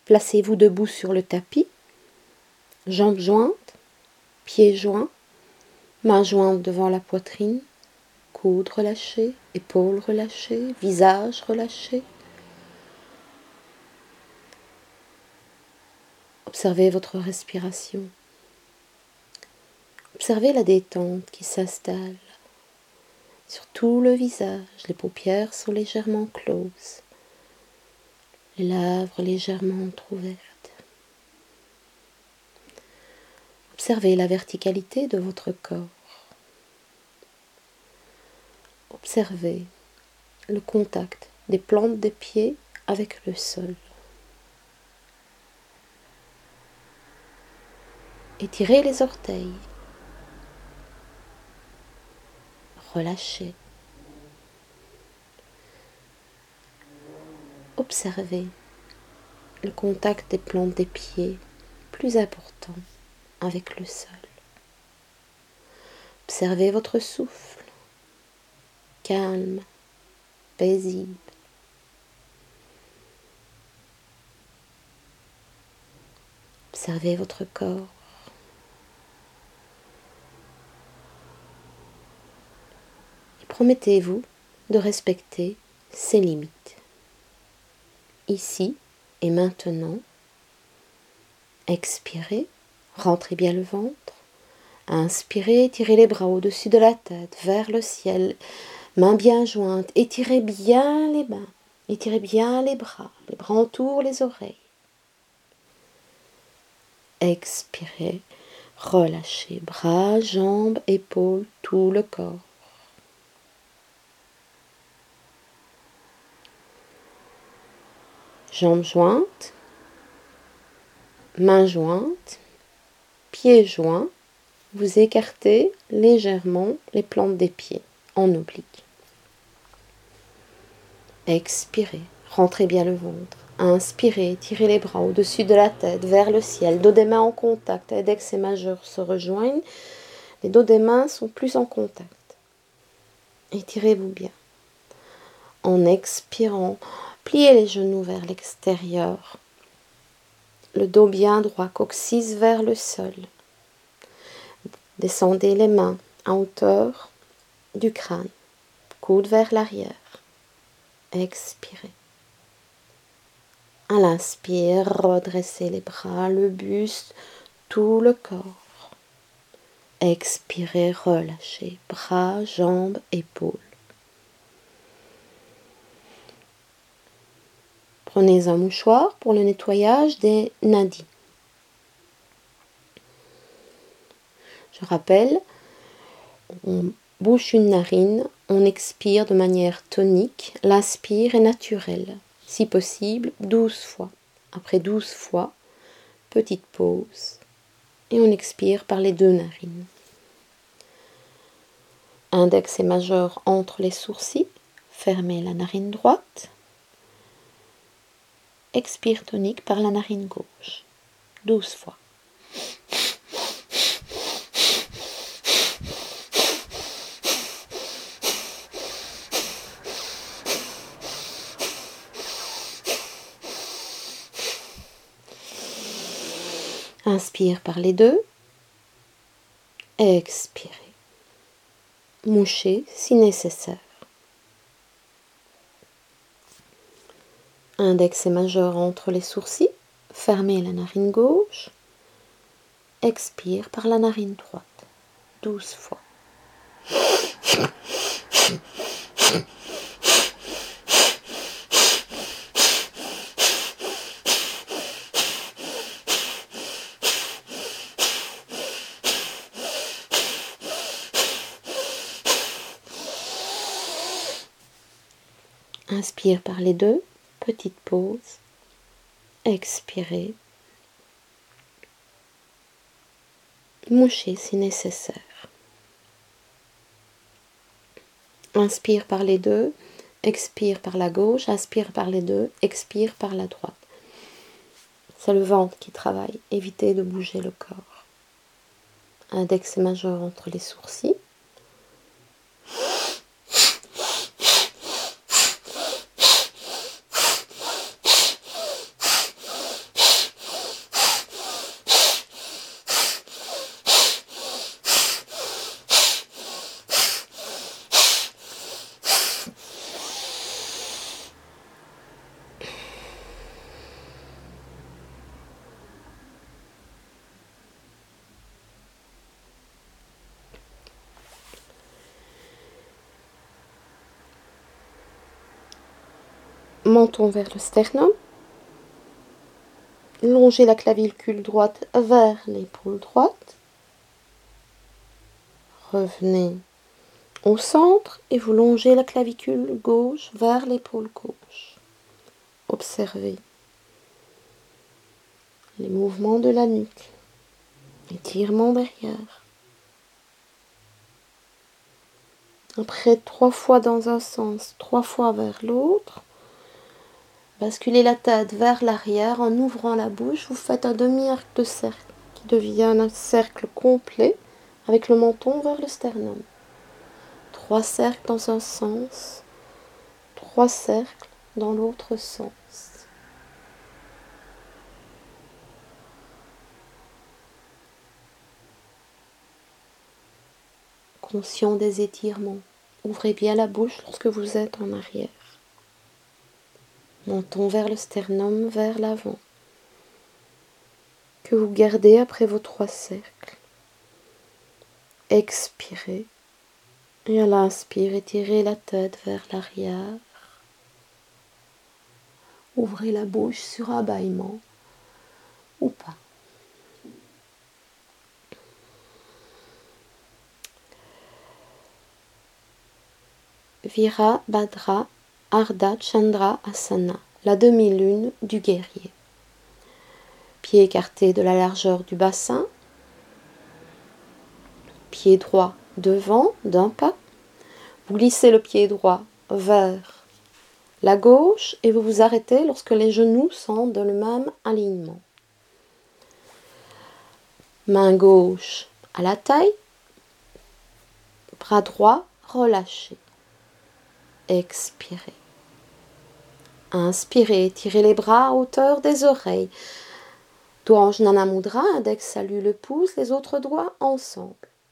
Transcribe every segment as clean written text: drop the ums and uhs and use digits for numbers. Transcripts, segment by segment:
Placez-vous debout sur le tapis, jambes jointes, pieds joints, mains jointes devant la poitrine, coudes relâchés, épaules relâchées, visage relâché. Observez votre respiration. Observez la détente qui s'installe sur tout le visage. Les paupières sont légèrement closes, les lèvres légèrement entrouvertes. Observez la verticalité de votre corps. Observez le contact des plantes des pieds avec le sol. Étirez les orteils. Relâchez. Observez le contact des plantes des pieds, plus important, avec le sol. Observez votre souffle, calme, paisible. Observez votre corps. Et promettez-vous de respecter ses limites. Ici et maintenant, expirez, rentrez bien le ventre. Inspirez, étirez les bras au-dessus de la tête, vers le ciel, mains bien jointes, étirez bien les mains, étirez bien les bras entourent les oreilles. Expirez, relâchez bras, jambes, épaules, tout le corps. Jambes jointes, mains jointes, pieds joints. Vous écartez légèrement les plantes des pieds en oblique. Expirez, rentrez bien le ventre. Inspirez, tirez les bras au-dessus de la tête, vers le ciel. Dos des mains en contact, index et majeur se rejoignent. Les dos des mains sont plus en contact. Étirez-vous bien. En expirant, pliez les genoux vers l'extérieur. Le dos bien droit, coccyx vers le sol. Descendez les mains à hauteur du crâne, coude vers l'arrière. Expirez. À l'inspire, redressez les bras, le buste, tout le corps. Expirez, relâchez bras, jambes, épaules. Prenez un mouchoir pour le nettoyage des nadis. Je rappelle, on bouche une narine, on expire de manière tonique, l'inspire est naturel, si possible 12 fois. Après 12 fois, petite pause, et on expire par les deux narines. Index et majeur entre les sourcils, fermez la narine droite. Expire tonique par la narine gauche, 12 fois. Inspire par les deux. Expirez. Mouchez si nécessaire. Index et majeur entre les sourcils. Fermez la narine gauche. Expire par la narine droite. 12 fois. Inspire par les deux, petite pause, expirez, mouchez si nécessaire. Inspire par les deux, expire par la gauche, inspire par les deux, expire par la droite. C'est le ventre qui travaille, évitez de bouger le corps. Index et majeur entre les sourcils. Menton vers le sternum. Longez la clavicule droite vers l'épaule droite. Revenez au centre et vous longez la clavicule gauche vers l'épaule gauche. Observez les mouvements de la nuque, étirement derrière. Après 3 fois dans un sens, 3 fois vers l'autre, basculez la tête vers l'arrière en ouvrant la bouche. Vous faites un demi-arc de cercle qui devient un cercle complet avec le menton vers le sternum. 3 cercles dans un sens, 3 cercles dans l'autre sens. Conscient des étirements. Ouvrez bien la bouche lorsque vous êtes en arrière. Menton vers le sternum, vers l'avant. Que vous gardez après vos 3 cercles. Expirez. Et à l'inspire, étirez la tête vers l'arrière. Ouvrez la bouche sur un bâillement ou pas. Virabhadra Ardha Chandra Asana, la demi-lune du guerrier. Pied écarté de la largeur du bassin. Pied droit devant d'un pas. Vous glissez le pied droit vers la gauche et vous vous arrêtez lorsque les genoux sont dans le même alignement. Main gauche à la taille. Bras droit relâché. Expirez. Inspirez, étirez les bras à hauteur des oreilles. Doigt Anjanana Mudra, index salue le pouce, les autres doigts ensemble.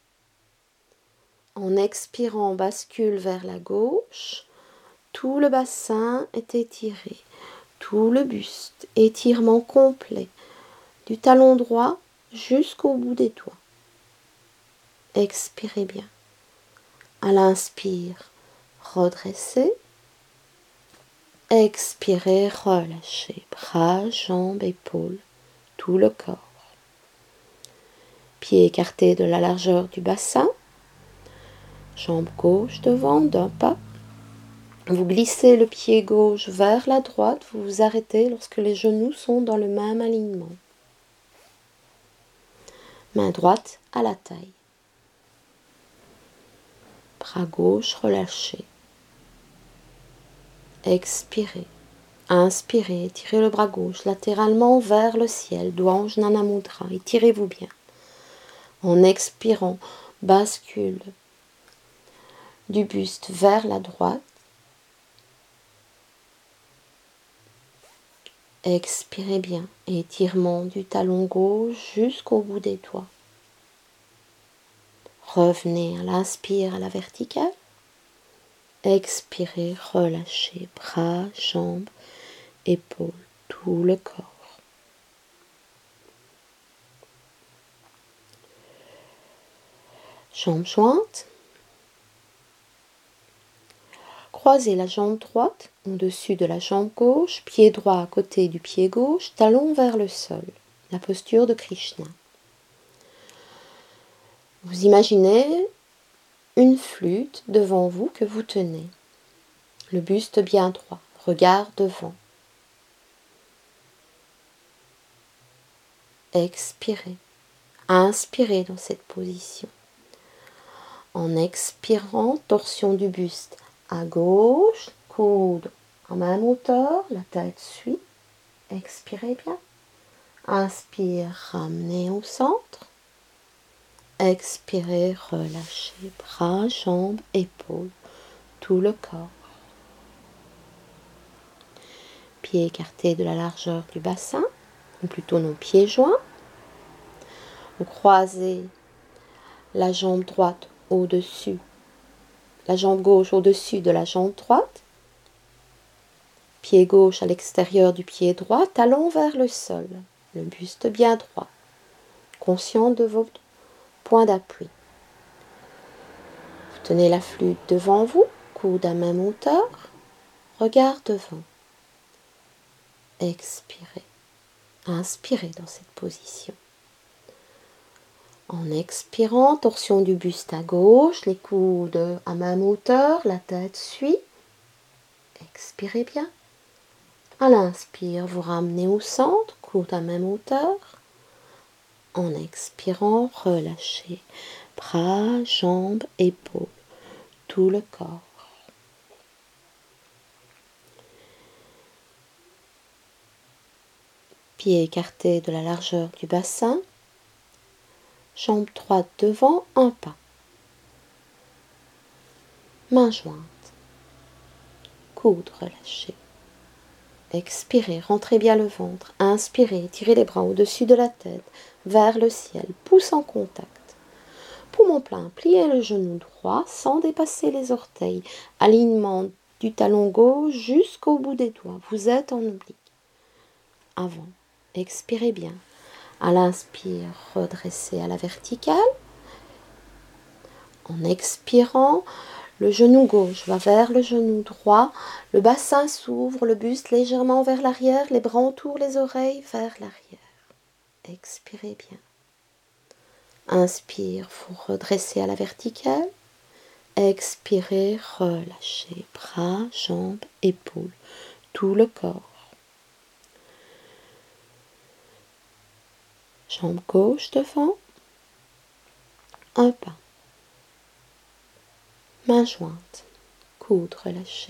En expirant, bascule vers la gauche. Tout le bassin est étiré. Tout le buste, étirement complet. Du talon droit jusqu'au bout des doigts. Expirez bien. À l'inspire, redressez. Expirez, relâchez. Bras, jambes, épaules, tout le corps. Pieds écartés de la largeur du bassin. Jambe gauche devant d'un pas. Vous glissez le pied gauche vers la droite. Vous vous arrêtez lorsque les genoux sont dans le même alignement. Main droite à la taille. Bras gauche relâché. Expirez. Inspirez, étirez le bras gauche latéralement vers le ciel. Doigt Anjanana Mudra. Étirez-vous bien. En expirant, bascule du buste vers la droite. Expirez bien. Étirement du talon gauche jusqu'au bout des doigts. Revenez à l'inspire à la verticale. Expirez, relâchez bras, jambes, épaules, tout le corps. Jambes jointes. Croisez la jambe droite au-dessus de la jambe gauche, pied droit à côté du pied gauche, talon vers le sol. La posture de Krishna. Vous imaginez une flûte devant vous que vous tenez. Le buste bien droit, regard devant. Expirez. Inspirez dans cette position. En expirant, torsion du buste à gauche, coude en même hauteur, la tête suit. Expirez bien. Inspire, ramenez au centre. Expirez, relâchez bras, jambes, épaules, tout le corps. Pieds écartés de la largeur du bassin, ou plutôt nos pieds joints. Vous croisez la jambe droite au-dessus, la jambe gauche au-dessus de la jambe droite. Pied gauche à l'extérieur du pied droit, talon vers le sol, le buste bien droit, conscient de votre point d'appui. Vous tenez la flûte devant vous, coude à même hauteur, regard devant. expirez. Inspirez dans cette position. En expirant, torsion du buste à gauche, les coudes à même hauteur, la tête suit. Expirez bien. À l'inspire, vous ramenez au centre, coude à même hauteur. En expirant, relâchez bras, jambes, épaules, tout le corps. Pieds écartés de la largeur du bassin. Jambes droites devant, un pas. Mains jointes. Coudes relâchés. Expirez, rentrez bien le ventre. Inspirez, tirez les bras au-dessus de la tête, vers le ciel, pouce en contact. Poumon plein, pliez le genou droit sans dépasser les orteils. Alignement du talon gauche jusqu'au bout des doigts. Vous êtes en oblique. Avant, expirez bien. À l'inspire, redressez à la verticale. En expirant, le genou gauche va vers le genou droit. Le bassin s'ouvre, le buste légèrement vers l'arrière. Les bras entourent les oreilles vers l'arrière. Expirez bien. Inspire, vous redressez à la verticale. Expirez, relâchez bras, jambes, épaules, tout le corps. Jambe gauche devant, un pas. Mains jointes, coudes relâchés,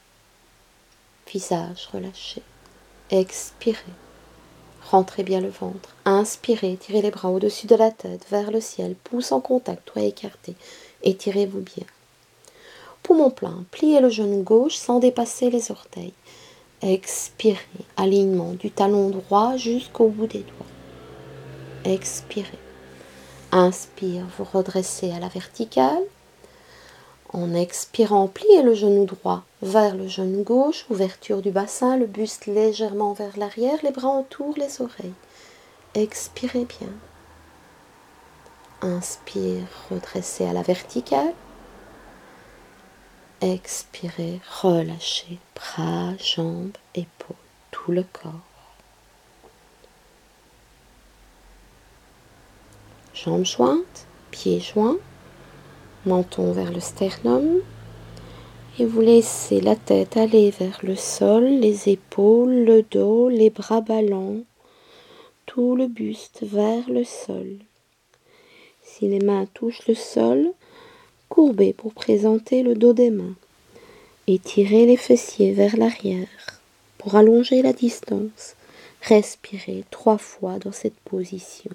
visage relâché. Expirez, rentrez bien le ventre. Inspirez, tirez les bras au-dessus de la tête, vers le ciel, pouce en contact, doigts écartés. Étirez-vous bien. Poumon plein, pliez le genou gauche sans dépasser les orteils. Expirez, alignement du talon droit jusqu'au bout des doigts. Expirez. Inspire, vous redressez à la verticale. En expirant, pliez le genou droit vers le genou gauche, ouverture du bassin, le buste légèrement vers l'arrière, les bras entourent les oreilles. Expirez bien. Inspire, redressez à la verticale. Expirez, relâchez bras, jambes, épaules, tout le corps. Jambes jointes, pieds joints, menton vers le sternum. Et vous laissez la tête aller vers le sol, les épaules, le dos, les bras ballants, tout le buste vers le sol. Si les mains touchent le sol, courbez pour présenter le dos des mains. Étirez les fessiers vers l'arrière pour allonger la distance. Respirez 3 fois dans cette position.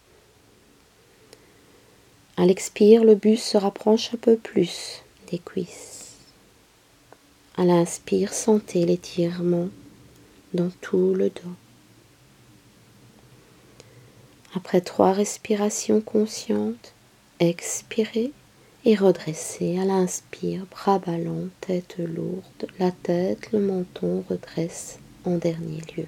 À l'expire, le buste se rapproche un peu plus des cuisses. À l'inspire, sentez l'étirement dans tout le dos. Après 3 respirations conscientes, expirez et redressez à l'inspire, bras ballants, tête lourde, la tête, le menton redresse en dernier lieu.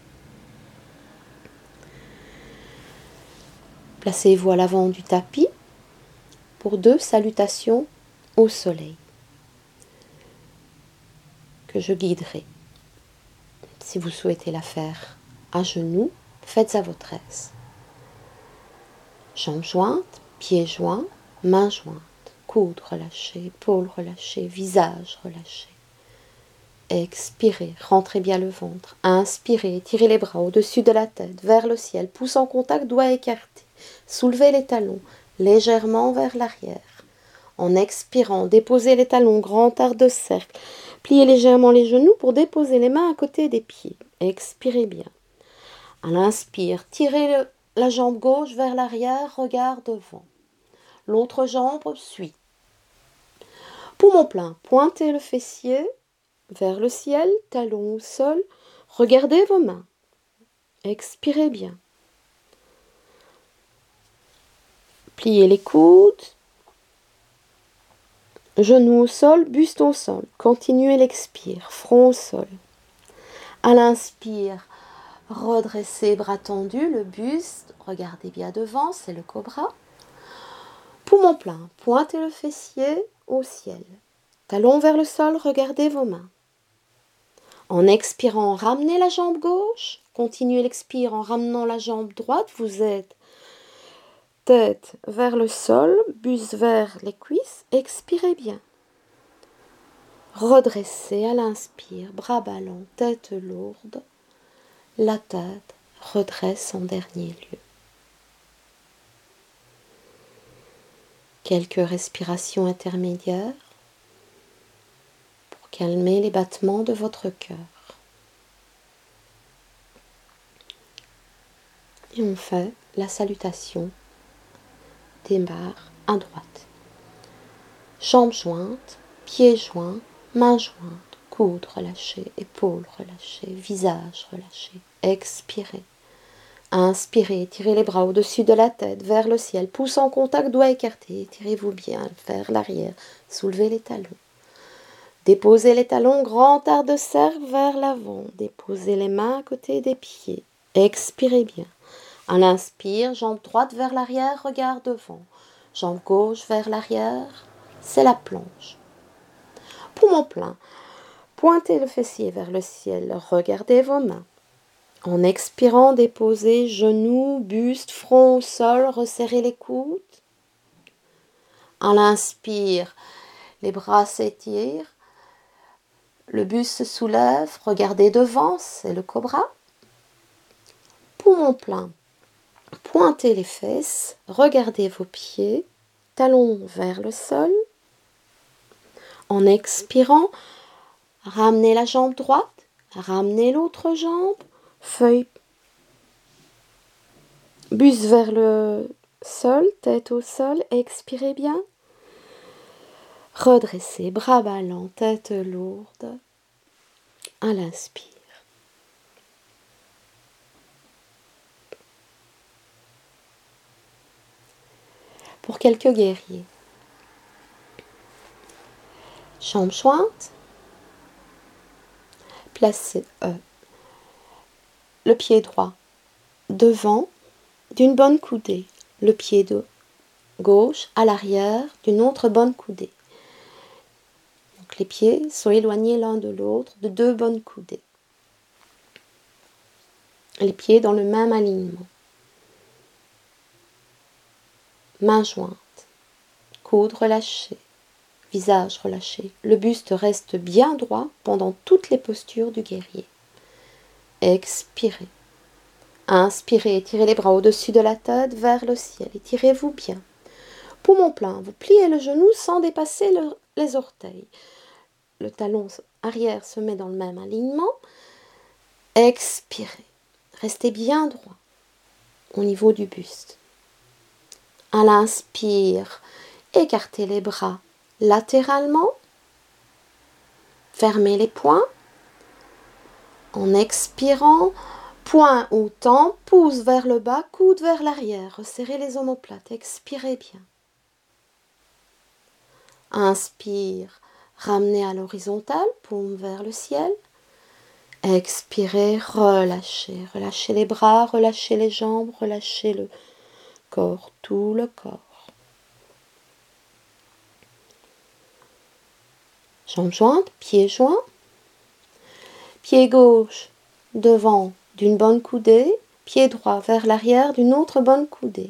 Placez-vous à l'avant du tapis pour 2 salutations au soleil que je guiderai. Si vous souhaitez la faire à genoux, faites à votre aise. Jambes jointes, pieds joints, mains jointes, coudes relâchés, épaules relâchées, visage relâché. Expirez, rentrez bien le ventre. Inspirez, tirez les bras au-dessus de la tête, vers le ciel, pouce en contact, doigts écartés. Soulevez les talons légèrement vers l'arrière. En expirant, déposez les talons, grand arc de cercle. Pliez légèrement les genoux pour déposer les mains à côté des pieds. Expirez bien. À l'inspire, tirez la jambe gauche vers l'arrière, regard devant. L'autre jambe suit. Poumon plein, pointez le fessier vers le ciel, talon au sol. Regardez vos mains. Expirez bien. Pliez les coudes. Genoux au sol, buste au sol. Continuez l'expire, front au sol. À l'inspire, redressez bras tendus, le buste. Regardez bien devant, c'est le cobra. Poumon plein, pointez le fessier au ciel. Talon vers le sol, regardez vos mains. En expirant, ramenez la jambe gauche. Continuez l'expire en ramenant la jambe droite. Vous êtes tête vers le sol, buste vers les cuisses. Expirez bien. Redressez à l'inspire, bras ballants, tête lourde. La tête redresse en dernier lieu. Quelques respirations intermédiaires pour calmer les battements de votre cœur. Et on fait la salutation. Démarre à droite. Jambes jointes, pieds joints, mains jointes, coudes relâchés, épaules relâchées, visage relâché. Expirez. Inspirez, tirez les bras au-dessus de la tête, vers le ciel, pouce en contact, doigts écartés, tirez-vous bien vers l'arrière, soulevez les talons. Déposez les talons, grand arc de cercle vers l'avant, déposez les mains à côté des pieds, expirez bien. À l'inspire, jambe droite vers l'arrière, regard devant, jambe gauche vers l'arrière, c'est la planche. Poumon plein, pointez le fessier vers le ciel, regardez vos mains. En expirant, déposez genoux, buste, front au sol, resserrez les coudes. À l'inspire, les bras s'étirent, le buste se soulève, regardez devant, c'est le cobra. Poumon plein, pointez les fesses, regardez vos pieds, talons vers le sol. En expirant, ramenez la jambe droite, ramenez l'autre jambe, feuille, buste vers le sol, tête au sol, expirez bien. Redressez, bras ballants, tête lourde, à l'inspire. Pour quelques guerriers. Jambes jointes, placez le pied droit devant d'une bonne coudée, le pied gauche à l'arrière d'une autre bonne coudée. Donc les pieds sont éloignés l'un de l'autre de 2 bonnes coudées. Les pieds dans le même alignement. Mains jointes, coudes relâchés, visage relâché. Le buste reste bien droit pendant toutes les postures du guerrier. Expirez. Inspirez, tirez les bras au-dessus de la tête vers le ciel. Étirez-vous bien. Poumon plein, vous pliez le genou sans dépasser les orteils. Le talon arrière se met dans le même alignement. Expirez. Restez bien droit au niveau du buste. À l'inspire, écartez les bras latéralement. Fermez les poings. En expirant, poing au temple, pouce vers le bas, coude vers l'arrière. Resserrez les omoplates. Expirez bien. Inspire, ramenez à l'horizontale, paume vers le ciel. Expirez, relâchez. Relâchez les bras, relâchez les jambes, relâchez le corps, tout le corps. Jambes jointes, pieds joints. Pied gauche devant d'une bonne coudée, pied droit vers l'arrière d'une autre bonne coudée.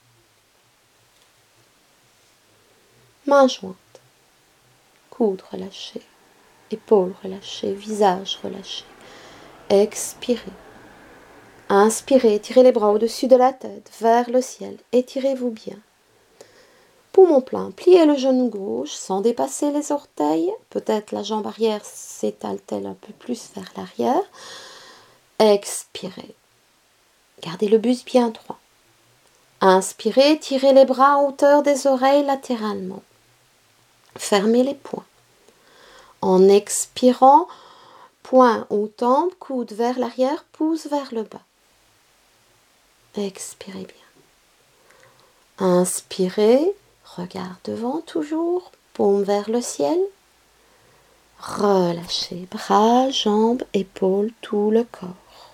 Mains jointes, coudes relâchés, épaules relâchées, visage relâché. Expirez. Inspirez, tirez les bras au-dessus de la tête, vers le ciel. Étirez-vous bien. Poumon plein, pliez le genou gauche sans dépasser les orteils. Peut-être la jambe arrière s'étale-t-elle un peu plus vers l'arrière. Expirez. Gardez le buste bien droit. Inspirez, tirez les bras à hauteur des oreilles latéralement. Fermez les poings. En expirant, poing au temple, coude vers l'arrière, pouce vers le bas. Expirez bien. Inspirez, regard devant toujours, paume vers le ciel. Relâchez, bras, jambes, épaules, tout le corps.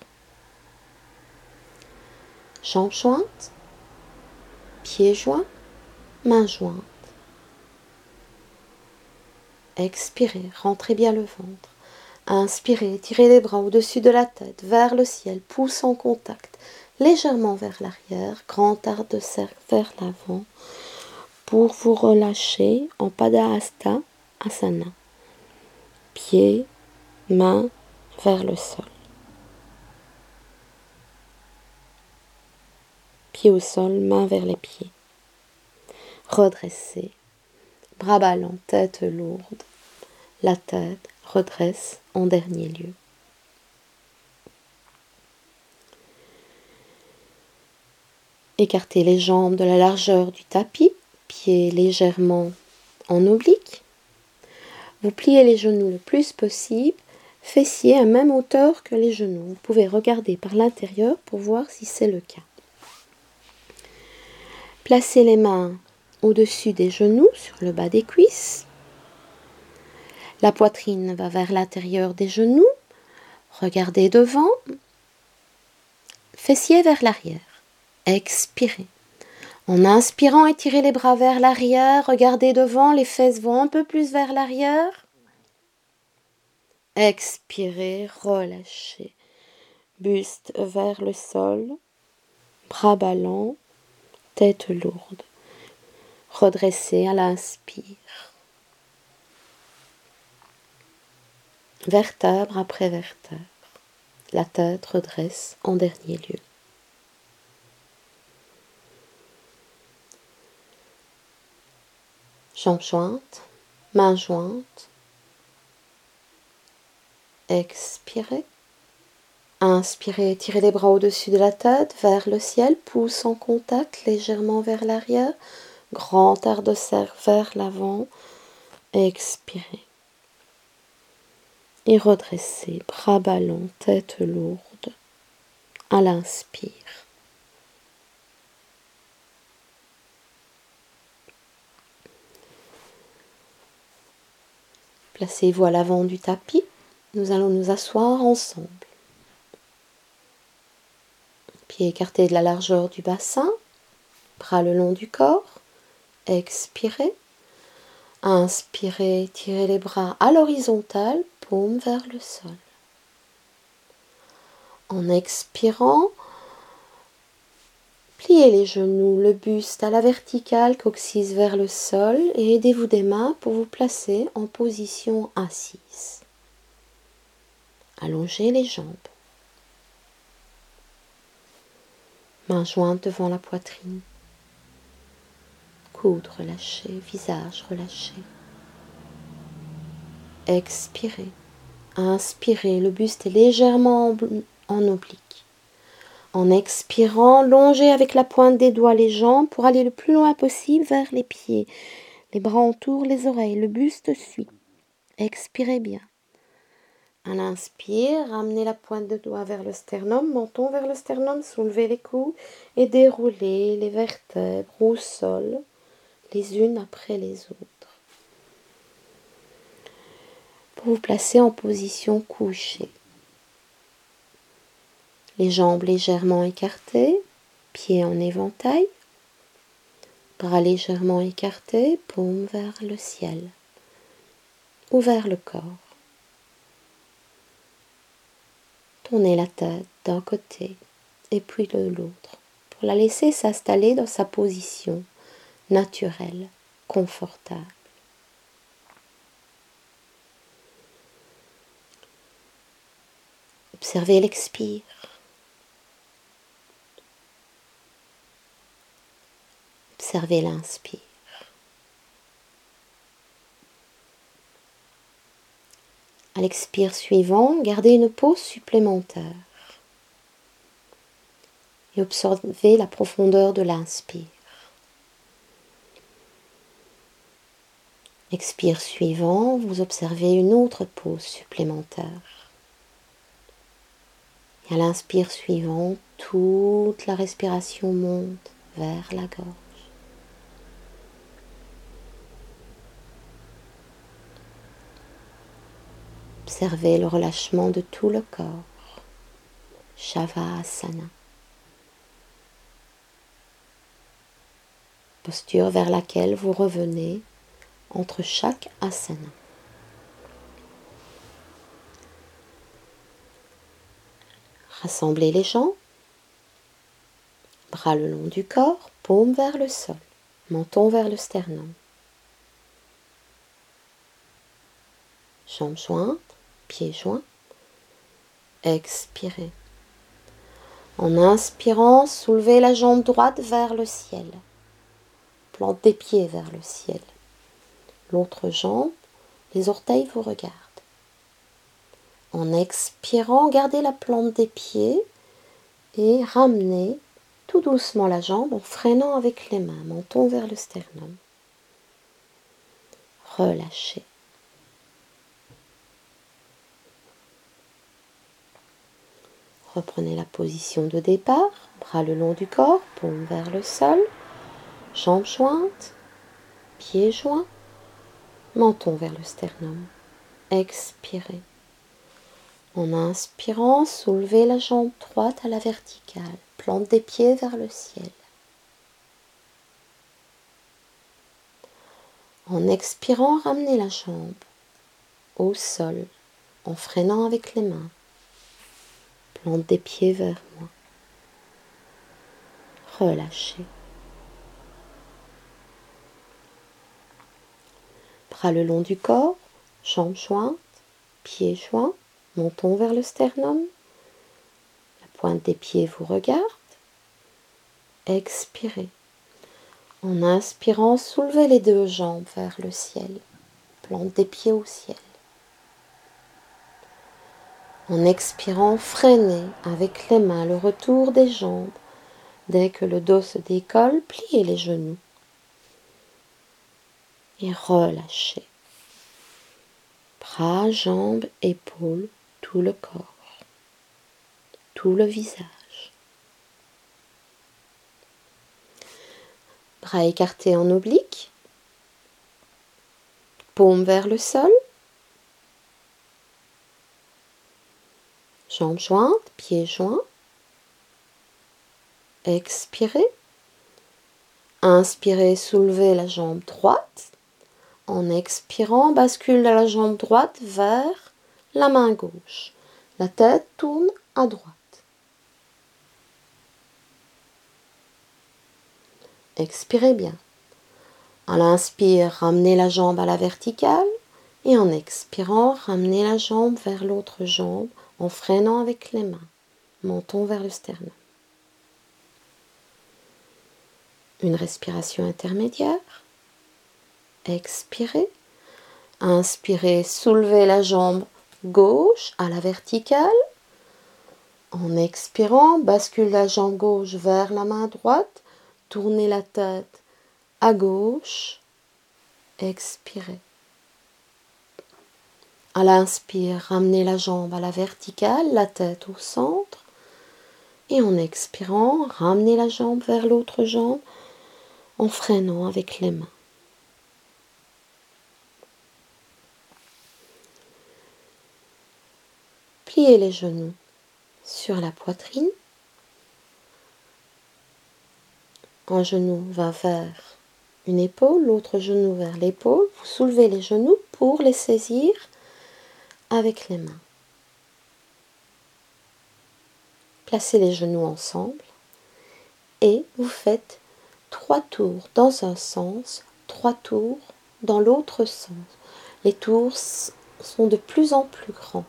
Jambes jointes, pieds joints, mains jointes. Expirez, rentrez bien le ventre. Inspirez, tirez les bras au-dessus de la tête, vers le ciel, pouce en contact, légèrement vers l'arrière, grand arc de cercle vers l'avant, pour vous relâcher en Padahasta Asana. Pieds, mains vers le sol. Pieds au sol, mains vers les pieds. Redressez, bras ballants, tête lourde. La tête redresse en dernier lieu. Écartez les jambes de la largeur du tapis, pieds légèrement en oblique. Vous pliez les genoux le plus possible, fessiers à même hauteur que les genoux. Vous pouvez regarder par l'intérieur pour voir si c'est le cas. Placez les mains au-dessus des genoux, sur le bas des cuisses. La poitrine va vers l'intérieur des genoux. Regardez devant. Fessiers vers l'arrière. Expirez. En inspirant, étirez les bras vers l'arrière. Regardez devant, les fesses vont un peu plus vers l'arrière. Expirez, relâchez. Buste vers le sol. Bras ballants, tête lourde. Redressez à l'inspire. Vertèbre après vertèbre. La tête redresse en dernier lieu. Jambes jointes, mains jointes. Expirez. Inspirez, tirez les bras au-dessus de la tête, vers le ciel, pouce en contact, légèrement vers l'arrière. Grand arc de cercle vers l'avant. Expirez. Et redressez, bras ballants, tête lourde. À l'inspire. Placez-vous à l'avant du tapis. Nous allons nous asseoir ensemble. Pieds écartés de la largeur du bassin. Bras le long du corps. Expirez. Inspirez, tirez les bras à l'horizontale, paume vers le sol. En expirant, pliez les genoux, le buste à la verticale, coccyx vers le sol et aidez-vous des mains pour vous placer en position assise. Allongez les jambes. Mains jointes devant la poitrine. Coudes relâchés, visage relâché. Expirez. Inspirez, le buste est légèrement en oblique. En expirant, longez avec la pointe des doigts les jambes pour aller le plus loin possible vers les pieds. Les bras entourent les oreilles, le buste suit. Expirez bien. À l'inspire, ramenez la pointe de doigt vers le sternum, menton vers le sternum, soulevez les coudes et déroulez les vertèbres au sol, les unes après les autres. Pour vous placer en position couchée. Les jambes légèrement écartées, pieds en éventail, bras légèrement écartés, paume vers le ciel ou vers le corps. Tournez la tête d'un côté et puis de l'autre pour la laisser s'installer dans sa position naturelle, confortable. Observez l'expire. Observez l'inspire. À l'expire suivant, gardez une pause supplémentaire et observez la profondeur de l'inspire. Expire suivant, vous observez une autre pause supplémentaire. Et à l'inspire suivant, toute la respiration monte vers la gorge. Observez le relâchement de tout le corps. Shavasana. Posture vers laquelle vous revenez entre chaque asana. Rassemblez les jambes, bras le long du corps, paume vers le sol, menton vers le sternum. Jambes jointes, pieds joints. Expirez. En inspirant, soulevez la jambe droite vers le ciel. Plante des pieds vers le ciel. L'autre jambe, les orteils vous regardent. En expirant, gardez la plante des pieds et ramenez tout doucement la jambe en freinant avec les mains, menton vers le sternum. Relâchez. Reprenez la position de départ, bras le long du corps, paume vers le sol, jambes jointes, pieds joints, menton vers le sternum. Expirez. En inspirant, soulevez la jambe droite à la verticale, plante des pieds vers le ciel. En expirant, ramenez la jambe au sol en freinant avec les mains. Plante des pieds vers moi. Relâchez. Bras le long du corps, jambes jointes, pieds joints, menton vers le sternum. La pointe des pieds vous regarde. Expirez. En inspirant, soulevez les deux jambes vers le ciel. Plante des pieds au ciel. En expirant, freinez avec les mains le retour des jambes. Dès que le dos se décolle, pliez les genoux. Et relâchez. Bras, jambes, épaules, tout le corps, tout le visage. Bras écartés en oblique. Paume vers le sol. Jambes jointes, pieds joints. Expirez. Inspirez, soulevez la jambe droite. En expirant, bascule la jambe droite vers la main gauche. La tête tourne à droite. Expirez bien. À l'inspire, ramenez la jambe à la verticale. Et en expirant, ramenez la jambe vers l'autre jambe en freinant avec les mains. Menton vers le sternum. Une respiration intermédiaire. Expirez. Inspirez, soulevez la jambe gauche à la verticale. En expirant, bascule la jambe gauche vers la main droite. Tournez la tête à gauche. Expirez. À l'inspire, ramenez la jambe à la verticale, la tête au centre. Et en expirant, ramenez la jambe vers l'autre jambe en freinant avec les mains. Pliez les genoux sur la poitrine. Un genou va vers une épaule, l'autre genou vers l'épaule. Vous soulevez les genoux pour les saisir avec les mains. Placez les genoux ensemble et vous faites 3 tours dans un sens, 3 tours dans l'autre sens. Les tours sont de plus en plus grands.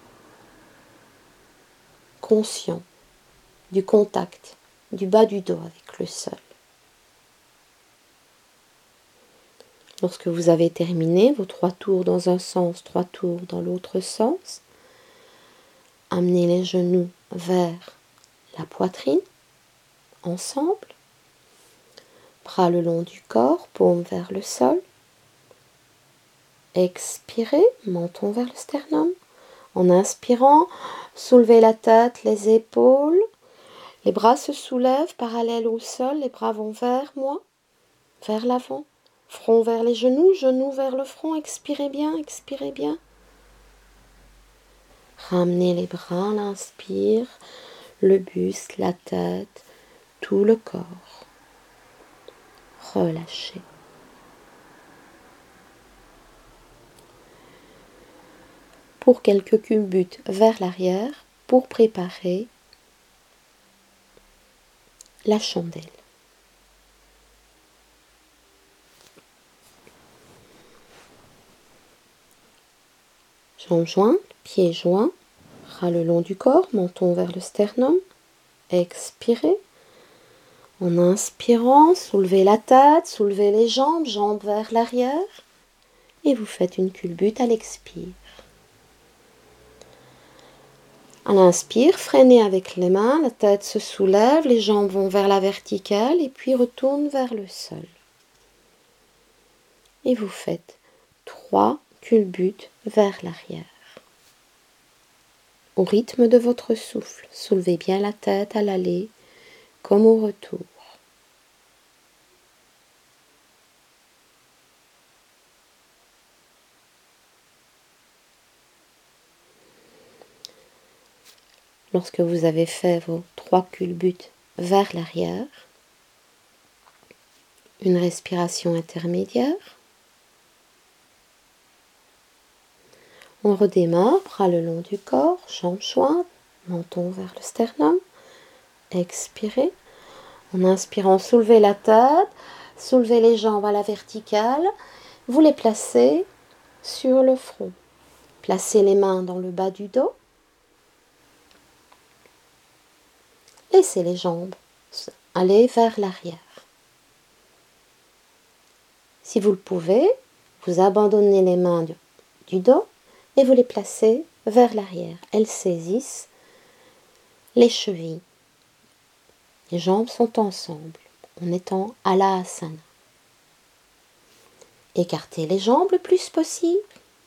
Conscient du contact du bas du dos avec le sol. Lorsque vous avez terminé vos 3 tours dans un sens, 3 tours dans l'autre sens, amenez les genoux vers la poitrine, ensemble, bras le long du corps, paume vers le sol. Expirez, menton vers le sternum. En inspirant, soulevez la tête, les épaules. Les bras se soulèvent parallèles au sol, les bras vont vers moi, vers l'avant. Front vers les genoux, genoux vers le front. Expirez bien, expirez bien. Ramenez les bras à l'inspire, le buste, la tête, tout le corps. Relâchez. Pour quelques culbutes vers l'arrière, pour préparer la chandelle. Jambes jointes, pieds joints, bras le long du corps, menton vers le sternum. Expirez. En inspirant, soulevez la tête, soulevez les jambes, jambes vers l'arrière. Et vous faites une culbute à l'expire. À l'inspire, freinez avec les mains, la tête se soulève, les jambes vont vers la verticale et puis retournent vers le sol. Et vous faites 3 culbutes vers l'arrière. Au rythme de votre souffle, soulevez bien la tête à l'aller comme au retour. Lorsque vous avez fait vos 3 culbutes vers l'arrière, une respiration intermédiaire. On redémarre, bras le long du corps, jambes jointes, menton vers le sternum. Expirez. En inspirant, soulevez la tête, soulevez les jambes à la verticale. Vous les placez sur le front. Placez les mains dans le bas du dos. Laissez les jambes aller vers l'arrière. Si vous le pouvez, vous abandonnez les mains du dos et vous les placez vers l'arrière. Elles saisissent les chevilles. Les jambes sont ensemble en étant à la asana. Écartez les jambes le plus possible.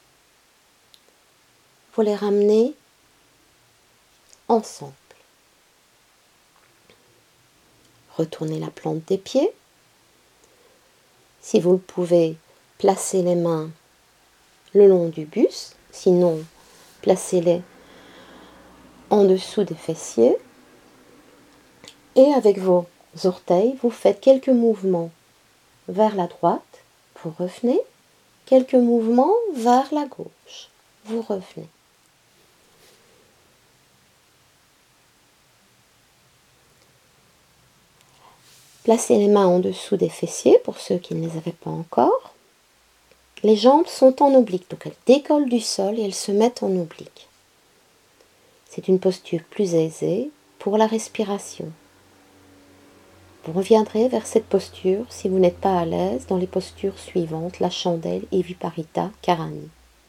Vous les ramenez ensemble. Retournez la plante des pieds. Si vous le pouvez, placez les mains le long du buste. Sinon, placez-les en dessous des fessiers. Et avec vos orteils, vous faites quelques mouvements vers la droite. Vous revenez. Quelques mouvements vers la gauche. Vous revenez. Placez les mains en dessous des fessiers pour ceux qui ne les avaient pas encore. Les jambes sont en oblique, donc elles décollent du sol et elles se mettent en oblique. C'est une posture plus aisée pour la respiration. Vous reviendrez vers cette posture si vous n'êtes pas à l'aise dans les postures suivantes, la chandelle et Viparita Karani.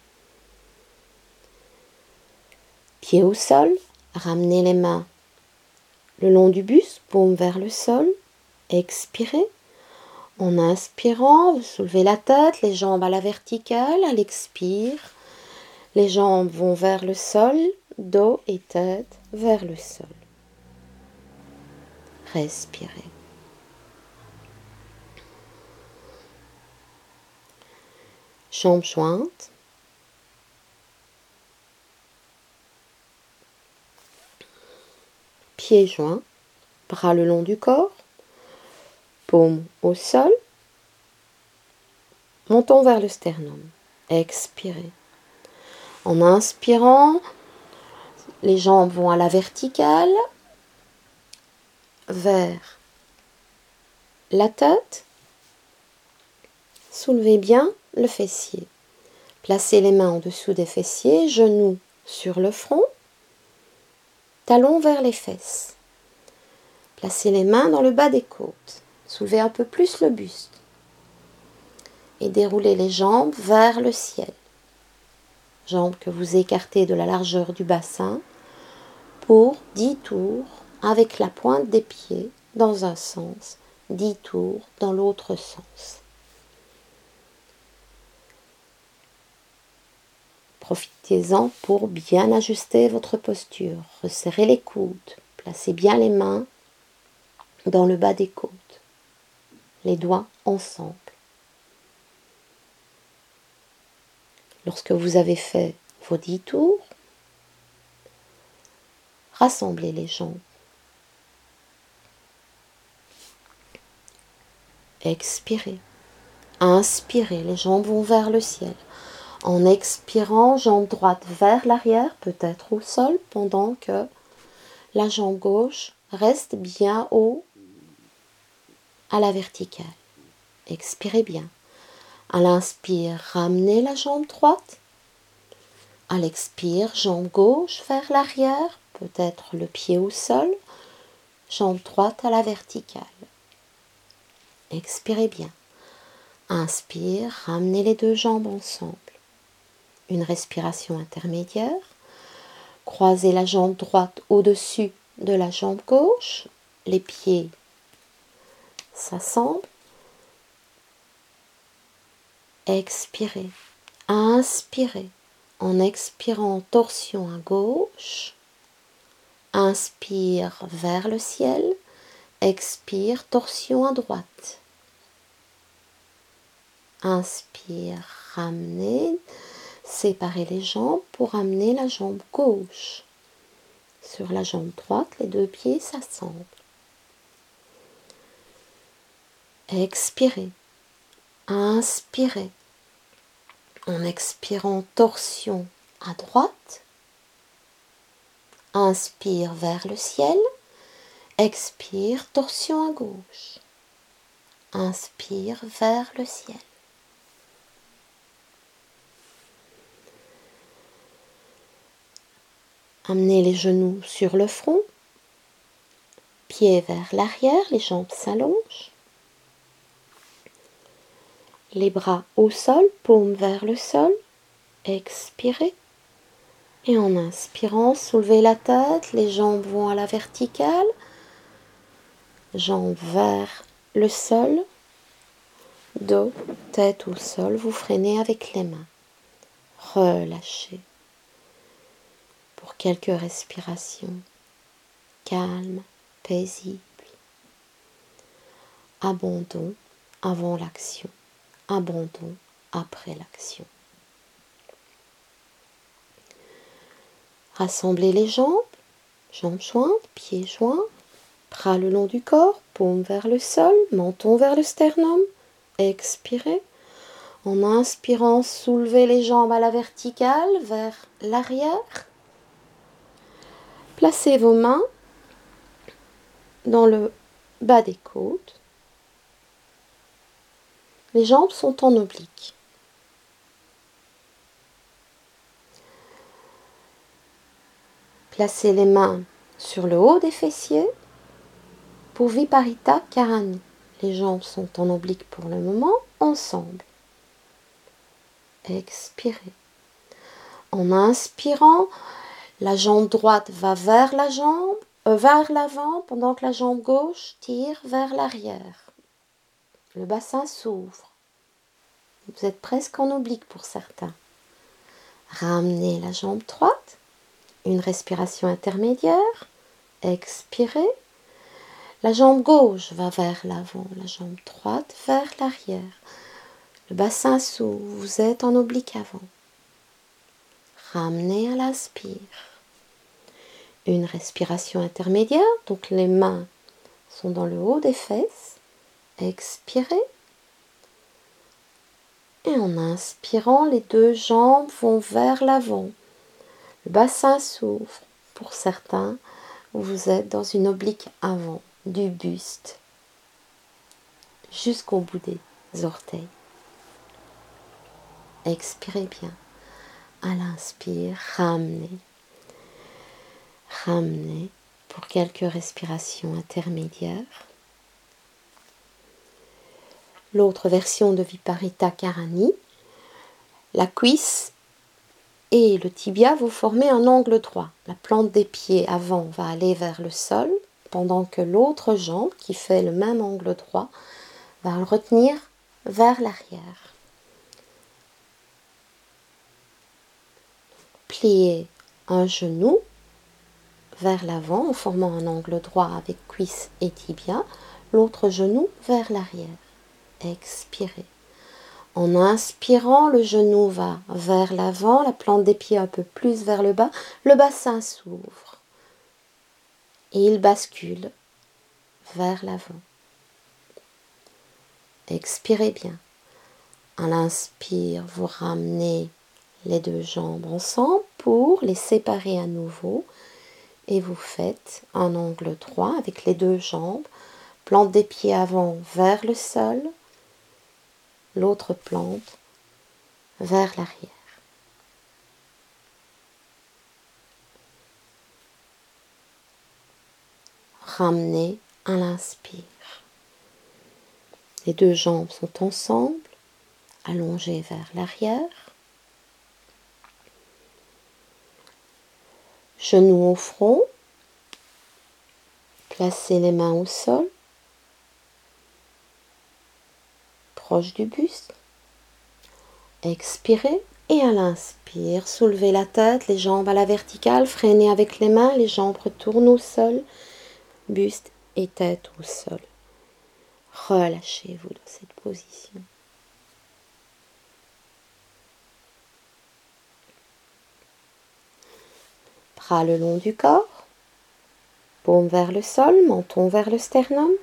Pieds au sol, ramenez les mains le long du buste, paume vers le sol. Expirez. En inspirant, vous soulevez la tête, les jambes à la verticale. À l'expire, les jambes vont vers le sol, dos et tête vers le sol. Respirez. Jambes jointes. Pieds joints. Bras le long du corps. Paume au sol. Montons vers le sternum. Expirez. En inspirant, les jambes vont à la verticale, vers la tête. Soulevez bien le fessier. Placez les mains en dessous des fessiers, genoux sur le front, talons vers les fesses. Placez les mains dans le bas des côtes. Soulevez un peu plus le buste. Et déroulez les jambes vers le ciel. Jambes que vous écartez de la largeur du bassin pour 10 tours avec la pointe des pieds dans un sens, 10 tours dans l'autre sens. Profitez-en pour bien ajuster votre posture. Resserrez les coudes. Placez bien les mains dans le bas des côtes. Les doigts ensemble. Lorsque vous avez fait vos 10 tours, rassemblez les jambes. Expirez. Inspirez, les jambes vont vers le ciel. En expirant, jambe droite vers l'arrière, peut-être au sol, pendant que la jambe gauche reste bien haut à la verticale. Expirez bien. À l'inspire, ramenez la jambe droite. À l'expire, jambe gauche vers l'arrière, peut-être le pied au sol. Jambe droite à la verticale. Expirez bien. Inspire, ramenez les deux jambes ensemble. Une respiration intermédiaire. Croisez la jambe droite au-dessus de la jambe gauche. Les pieds s'assemblent. Expirez. Inspirez. En expirant, torsion à gauche. Inspire vers le ciel. Expire, torsion à droite. Inspire, ramenez. Séparez les jambes pour amener la jambe gauche. Sur la jambe droite, les deux pieds s'assemblent. Expirez. Inspirez. En expirant, torsion à droite. Inspire vers le ciel. Expire, torsion à gauche. Inspire vers le ciel. Amenez les genoux sur le front. Pieds vers l'arrière, les jambes s'allongent. Les bras au sol, paumes vers le sol. Expirez. Et en inspirant, soulevez la tête, les jambes vont à la verticale. Jambes vers le sol. Dos, tête au sol, vous freinez avec les mains. Relâchez. Pour quelques respirations. Calme, paisible. Abandon avant l'action. Abandon après l'action. Rassemblez les jambes, jambes jointes, pieds joints, bras le long du corps, paume vers le sol, menton vers le sternum. Expirez. En inspirant, soulevez les jambes à la verticale vers l'arrière. Placez vos mains dans le bas des côtes. Les jambes sont en oblique. Placez les mains sur le haut des fessiers pour Viparita Karani. Les jambes sont en oblique pour le moment, ensemble. Expirez. En inspirant, la jambe droite va vers vers l'avant, pendant que la jambe gauche tire vers l'arrière. Le bassin s'ouvre. Vous êtes presque en oblique pour certains. Ramenez la jambe droite. Une respiration intermédiaire. Expirez. La jambe gauche va vers l'avant, la jambe droite vers l'arrière. Le bassin s'ouvre, vous êtes en oblique avant. Ramenez à l'inspire. Une respiration intermédiaire, donc les mains sont dans le haut des fesses. Expirez. Et en inspirant, les deux jambes vont vers l'avant. Le bassin s'ouvre. Pour certains, vous êtes dans une oblique avant, du buste jusqu'au bout des orteils. Expirez bien. À l'inspire, ramenez. Ramenez pour quelques respirations intermédiaires. L'autre version de Viparita Karani, la cuisse et le tibia, vous formez un angle droit. La plante des pieds avant va aller vers le sol, pendant que l'autre jambe, qui fait le même angle droit, va le retenir vers l'arrière. Pliez un genou vers l'avant en formant un angle droit avec cuisse et tibia, l'autre genou vers l'arrière. Expirez. En inspirant, le genou va vers l'avant, la plante des pieds un peu plus vers le bas, le bassin s'ouvre et il bascule vers l'avant. Expirez bien. À l'inspire, vous ramenez les deux jambes ensemble pour les séparer à nouveau et vous faites un angle droit avec les deux jambes Plante des pieds avant vers le sol, l'autre plante vers l'arrière. Ramenez à l'inspire. Les deux jambes sont ensemble, allongées vers l'arrière. Genoux au front. Placez les mains au sol, proche du buste. Expirez et à l'inspire, soulevez la tête, les jambes à la verticale, freinez avec les mains, les jambes retournent au sol, buste et tête au sol. Relâchez-vous dans cette position. Bras le long du corps, paume vers le sol, menton vers le sternum.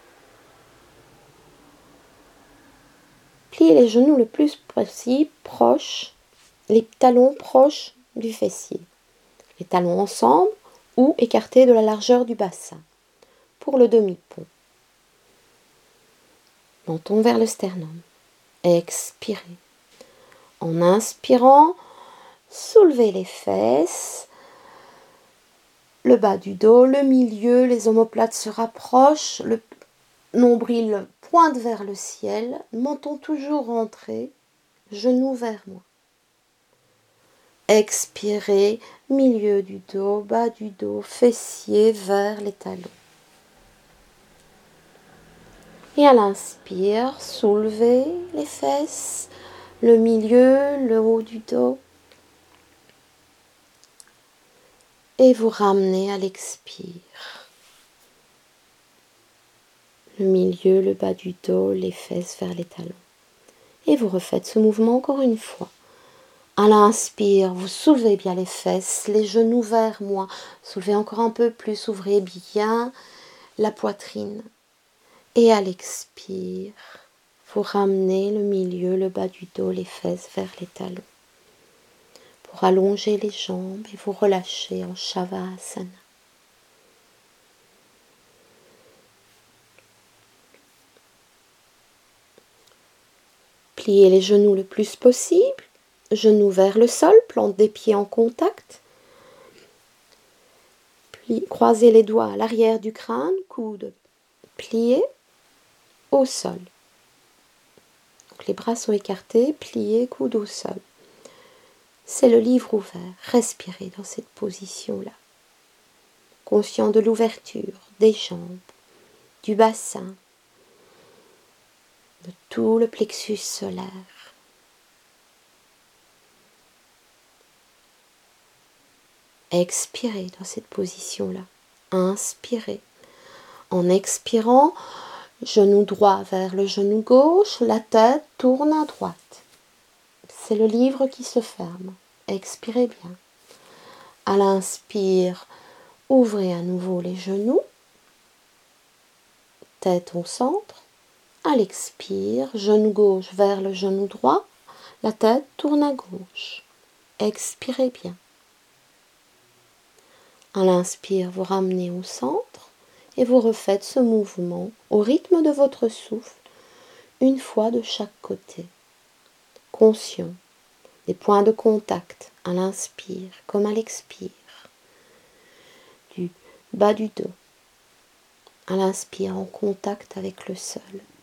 Pliez les genoux le plus possible, proches, les talons proches du fessier. Les talons ensemble ou écartés de la largeur du bassin. Pour le demi-pont. Menton vers le sternum. Expirez. En inspirant, soulevez les fesses, le bas du dos, le milieu, les omoplates se rapprochent, le nombril pointe vers le ciel, menton toujours rentré, genoux vers moi. Expirez, milieu du dos, bas du dos, fessiers vers les talons. Et à l'inspire, soulevez les fesses, le milieu, le haut du dos. Et vous ramenez à l'expire. Le milieu, le bas du dos, les fesses vers les talons. Et vous refaites ce mouvement encore une fois. À l'inspire, vous soulevez bien les fesses, les genoux vers moi. Soulevez encore un peu plus, ouvrez bien la poitrine. Et à l'expire, vous ramenez le milieu, le bas du dos, les fesses vers les talons. Pour allonger les jambes et vous relâcher en Shavasana. Pliez les genoux le plus possible, genoux vers le sol, plante des pieds en contact. Croisez les doigts à l'arrière du crâne, coudes pliés au sol. Donc les bras sont écartés, pliés, coudes au sol. C'est le livre ouvert. Respirez dans cette position-là. Conscient de l'ouverture des jambes, du bassin, de tout le plexus solaire. Expirez dans cette position-là. Inspirez. En expirant, genou droit vers le genou gauche, la tête tourne à droite. C'est le livre qui se ferme. Expirez bien. À l'inspire, ouvrez à nouveau les genoux. Tête au centre. À l'expire, genou gauche vers le genou droit. La tête tourne à gauche. Expirez bien. À l'inspire, vous ramenez au centre et vous refaites ce mouvement au rythme de votre souffle, une fois de chaque côté. Conscient des points de contact à l'inspire comme à l'expire, du bas du dos, à l'inspire en contact avec le sol.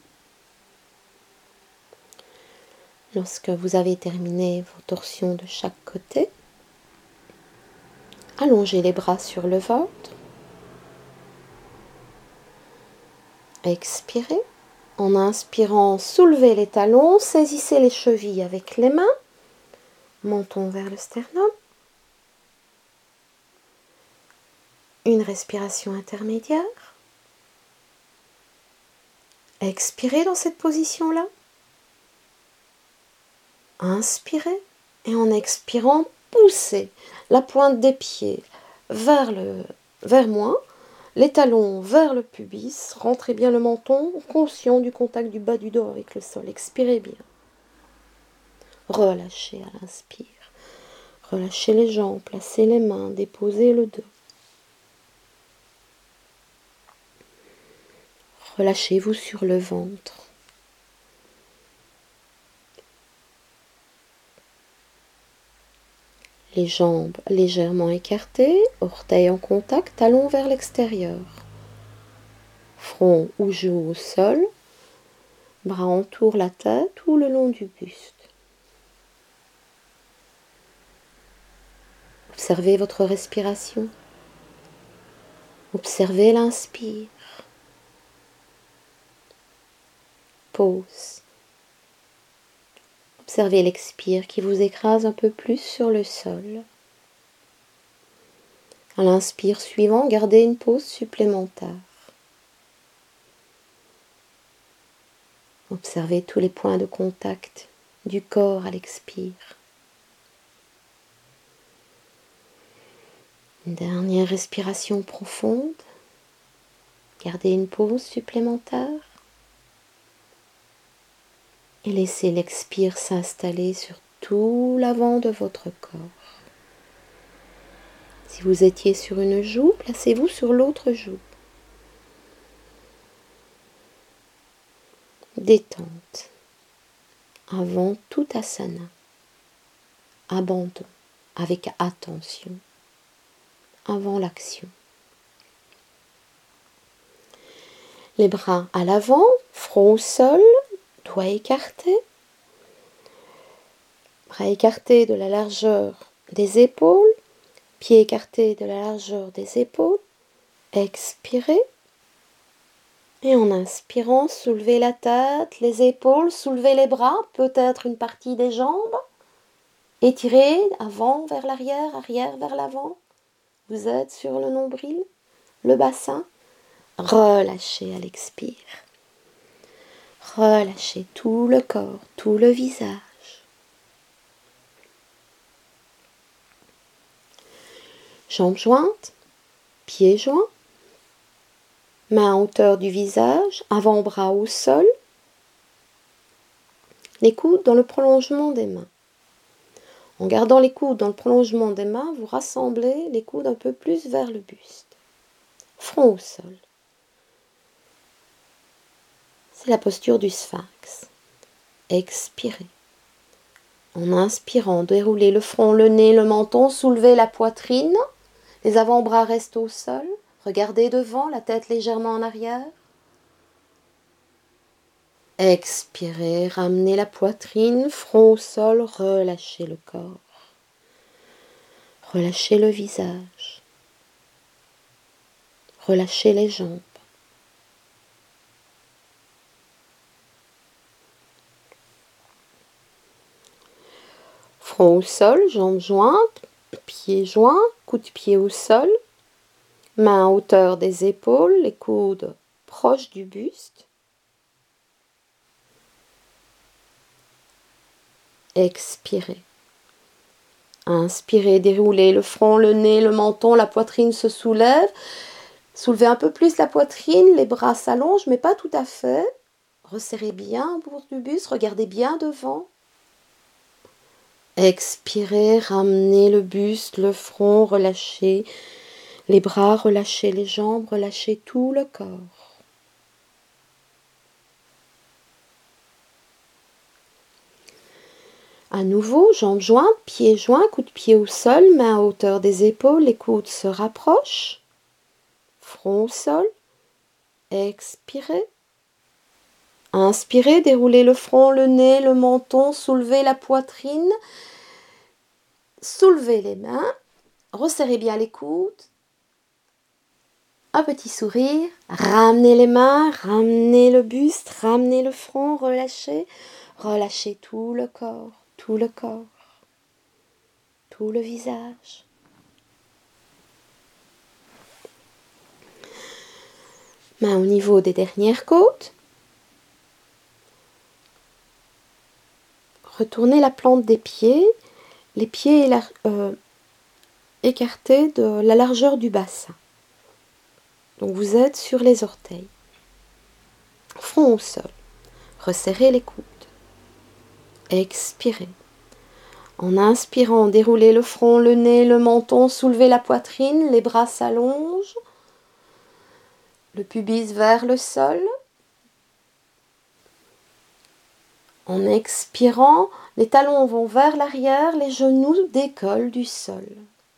Lorsque vous avez terminé vos torsions de chaque côté, allongez les bras sur le ventre. Expirez. En inspirant, soulevez les talons, saisissez les chevilles avec les mains, menton vers le sternum. Une respiration intermédiaire. Expirez dans cette position-là. Inspirez et en expirant, poussez la pointe des pieds vers moi, les talons vers le pubis, rentrez bien le menton, conscient du contact du bas du dos avec le sol. Expirez bien. Relâchez à l'inspire. Relâchez les jambes, placez les mains, déposez le dos. Relâchez-vous sur le ventre. Les jambes légèrement écartées, orteils en contact, talons vers l'extérieur. Front ou joues au sol, bras entourent la tête ou le long du buste. Observez votre respiration. Observez l'inspire. Pause. Observez l'expire qui vous écrase un peu plus sur le sol. À l'inspire suivant, gardez une pause supplémentaire. Observez tous les points de contact du corps à l'expire. Une dernière respiration profonde. Gardez une pause supplémentaire. Et laissez l'expire s'installer sur tout l'avant de votre corps. Si vous étiez sur une joue, placez-vous sur l'autre joue. Détente. Avant tout asana. Abandon avec attention. Avant l'action. Les bras à l'avant, front au sol, doigts écartés. Bras écartés de la largeur des épaules, pieds écartés de la largeur des épaules. Expirez. Et en inspirant, soulevez la tête, les épaules, soulevez les bras, peut-être une partie des jambes. Étirez avant vers l'arrière, arrière vers l'avant. Vous êtes sur le nombril, le bassin. Relâchez à l'expire. Relâchez tout le corps, tout le visage. Jambes jointes, pieds joints. Mains à hauteur du visage, avant-bras au sol. Les coudes dans le prolongement des mains. En gardant les coudes dans le prolongement des mains, vous rassemblez les coudes un peu plus vers le buste. Front au sol. C'est la posture du sphinx. Expirez. En inspirant, déroulez le front, le nez, le menton, soulevez la poitrine. Les avant-bras restent au sol. Regardez devant, la tête légèrement en arrière. Expirez, ramenez la poitrine, front au sol, relâchez le corps. Relâchez le visage. Relâchez les jambes. Front au sol, jambes jointes, pieds joints, coude de pied au sol. Mains à hauteur des épaules, les coudes proches du buste. Expirez. Inspirez, déroulez le front, le nez, le menton, la poitrine se soulève. Soulevez un peu plus la poitrine, les bras s'allongent, mais pas tout à fait. Resserrez bien au bout du buste, regardez bien devant. Expirez, ramenez le buste, le front, relâchez les bras, relâchez les jambes, relâchez tout le corps. À nouveau, jambes jointes, pieds joints, coude de pied au sol, mains à hauteur des épaules, les coudes se rapprochent. Front au sol. Expirez. Inspirez, déroulez le front, le nez, le menton, soulevez la poitrine. Soulevez les mains. Resserrez bien les coudes. Un petit sourire. Ramenez les mains, ramenez le buste, ramenez le front, relâchez. Relâchez tout le corps, tout le corps, tout le visage. Main au niveau des dernières côtes. Retournez la plante des pieds, les pieds écartés de la largeur du bassin. Donc vous êtes sur les orteils. Front au sol. Resserrez les coudes. Expirez. En inspirant, déroulez le front, le nez, le menton, soulevez la poitrine, les bras s'allongent. Le pubis vers le sol. En expirant, les talons vont vers l'arrière, les genoux décollent du sol.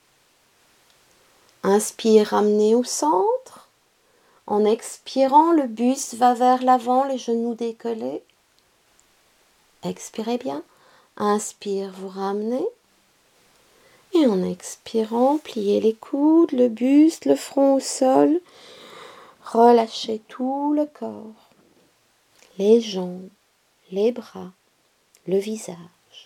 Inspire, ramenez au centre. En expirant, le buste va vers l'avant, les genoux décollés. Expirez bien. Inspire, vous ramenez. Et en expirant, pliez les coudes, le buste, le front au sol. Relâchez tout le corps, les jambes, les bras, le visage.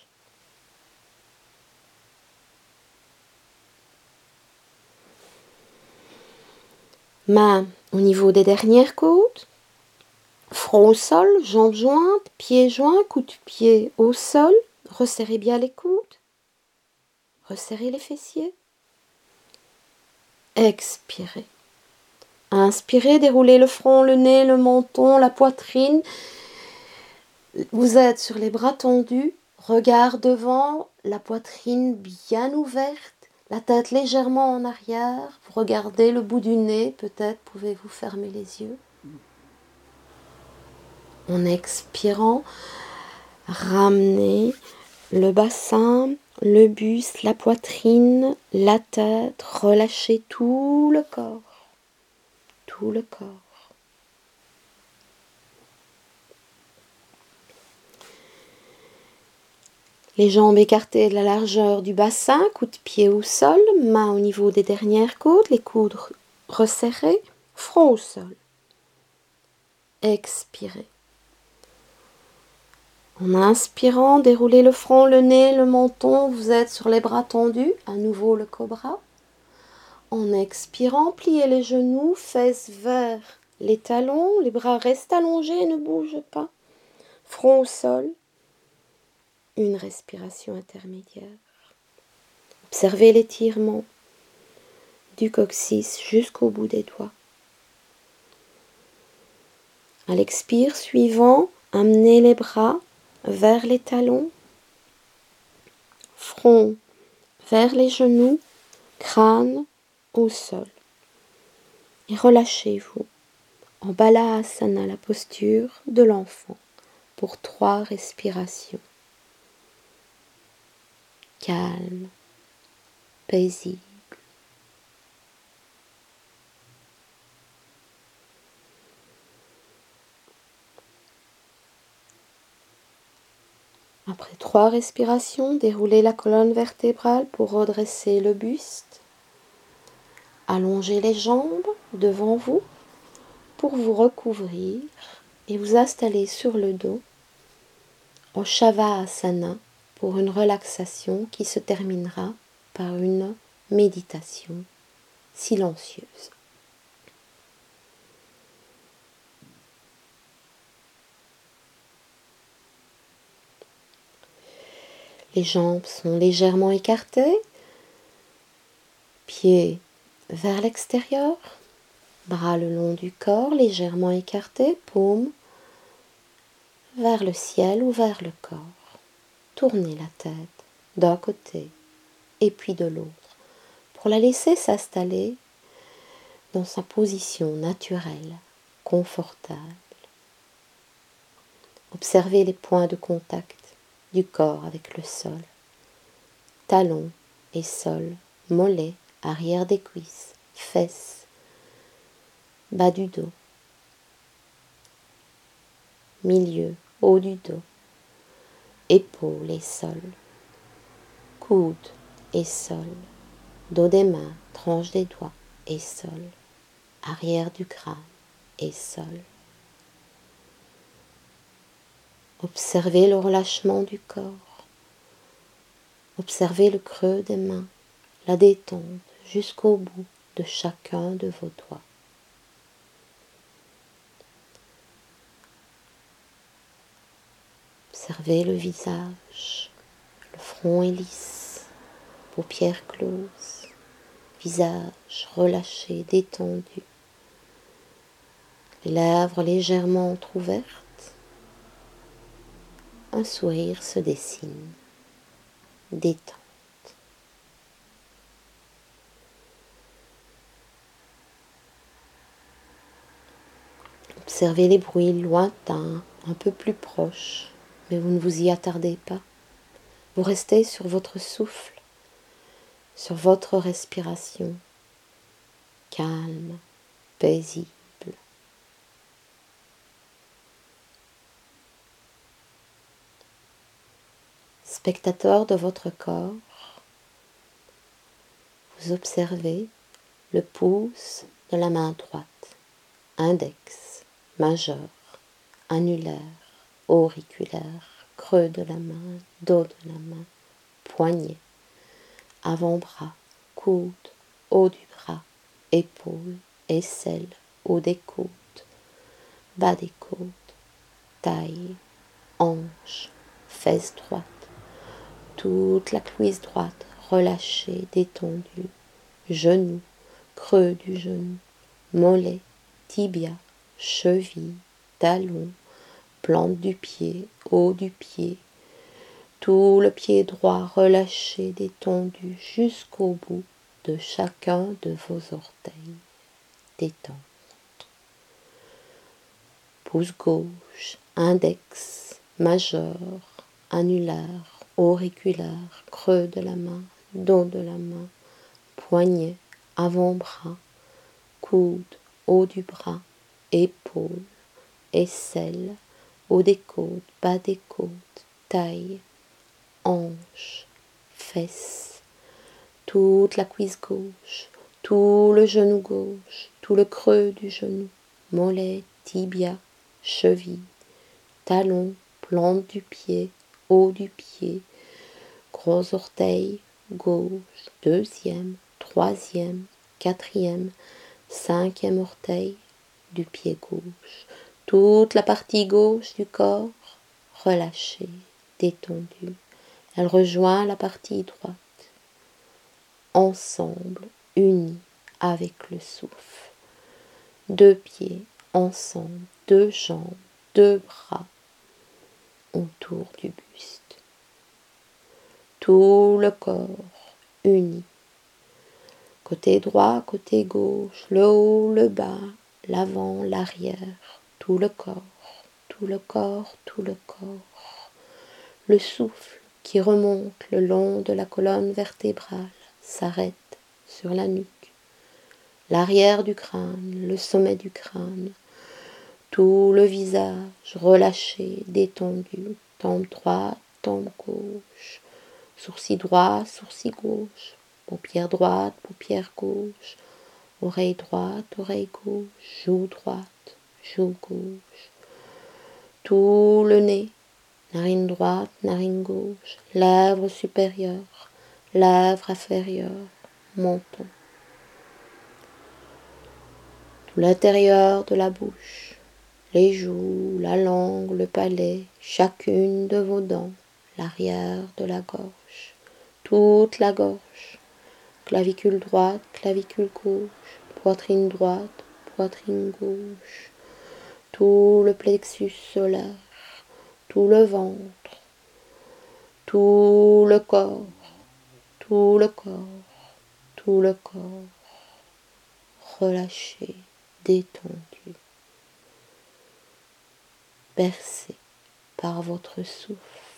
Mains au niveau des dernières côtes, front au sol, jambes jointes, pieds joints, coudes de pied au sol. Resserrez bien les coudes, resserrez les fessiers. Expirez. Inspirez, déroulez le front, le nez, le menton, la poitrine. Vous êtes sur les bras tendus, regard devant, la poitrine bien ouverte, la tête légèrement en arrière. Vous regardez le bout du nez, peut-être pouvez-vous fermer les yeux. En expirant, ramenez le bassin, le buste, la poitrine, la tête, relâchez tout le corps. Tout le corps. Les jambes écartées de la largeur du bassin, coude de pied au sol, mains au niveau des dernières côtes, les coudes resserrés, front au sol. Expirez. En inspirant, déroulez le front, le nez, le menton, vous êtes sur les bras tendus, à nouveau le cobra. En expirant, pliez les genoux, fesses vers les talons, les bras restent allongés et ne bougent pas. Front au sol, une respiration intermédiaire. Observez l'étirement du coccyx jusqu'au bout des doigts. À l'expire suivant, amenez les bras vers les talons, front vers les genoux, crâne au sol. Et relâchez-vous en Balasana, la posture de l'enfant, pour 3 respirations. Calme, paisible. Après 3 respirations, déroulez la colonne vertébrale pour redresser le buste. Allongez les jambes devant vous pour vous recouvrir et vous installer sur le dos au Shavasana pour une relaxation qui se terminera par une méditation silencieuse. Les jambes sont légèrement écartées, pieds vers l'extérieur, bras le long du corps, légèrement écartés, paumes vers le ciel ou vers le corps. Tournez la tête d'un côté et puis de l'autre pour la laisser s'installer dans sa position naturelle, confortable. Observez les points de contact du corps avec le sol. Talons et sol, mollets, arrière des cuisses, fesses, bas du dos, milieu, haut du dos, épaules et sol, coudes et sol, dos des mains, tranche des doigts et sol, arrière du crâne et sol. Observez le relâchement du corps. Observez le creux des mains, la détente jusqu'au bout de chacun de vos doigts. Observez le visage, le front est lisse, paupières closes, visage relâché, détendu, les lèvres légèrement entrouvertes. Un sourire se dessine, détente. Observez les bruits lointains, un peu plus proches, mais vous ne vous y attardez pas. Vous restez sur votre souffle, sur votre respiration, calme, paisible. Spectateur de votre corps, vous observez le pouce de la main droite, index, majeur, annulaire, auriculaire, creux de la main, dos de la main, poignet, avant-bras, coude, haut du bras, épaule, aisselle, haut des côtes, bas des côtes, taille, hanche, fesse droite, toute la cuisse droite relâchée, détendue, genou, creux du genou, mollet, tibia, cheville, talon, plante du pied, haut du pied, tout le pied droit relâché, détendu jusqu'au bout de chacun de vos orteils. Détente. Pouce gauche, index, majeur, annulaire, auriculaire, creux de la main, dos de la main, poignet, avant-bras, coude, haut du bras, épaule, aisselle, haut des côtes, bas des côtes, taille, hanche, fesses, toute la cuisse gauche, tout le genou gauche, tout le creux du genou, mollet, tibia, cheville, talon, plante du pied, haut du pied, gros orteil, gauche, deuxième, troisième, quatrième, cinquième orteil du pied gauche, toute la partie gauche du corps relâchée, détendue. Elle rejoint la partie droite. Ensemble, unis avec le souffle. Deux pieds ensemble, deux jambes, deux bras autour du buste. Tout le corps uni. Côté droit, côté gauche, le haut, le bas, l'avant, l'arrière. Tout le corps, tout le corps, tout le corps. Le souffle qui remonte le long de la colonne vertébrale s'arrête sur la nuque. L'arrière du crâne, le sommet du crâne, tout le visage relâché, détendu, tempe droite, tempe gauche, sourcil droit, sourcil gauche, paupière droite, paupière gauche, oreille droite, oreille gauche, joue droite, joue gauche, tout le nez, narine droite, narine gauche, lèvres supérieures, lèvres inférieures, menton. Tout l'intérieur de la bouche, les joues, la langue, le palais, chacune de vos dents, l'arrière de la gorge, toute la gorge, clavicule droite, clavicule gauche, poitrine droite, poitrine gauche, tout le plexus solaire, tout le ventre, tout le corps, tout le corps, tout le corps, relâché, détendu, bercé par votre souffle.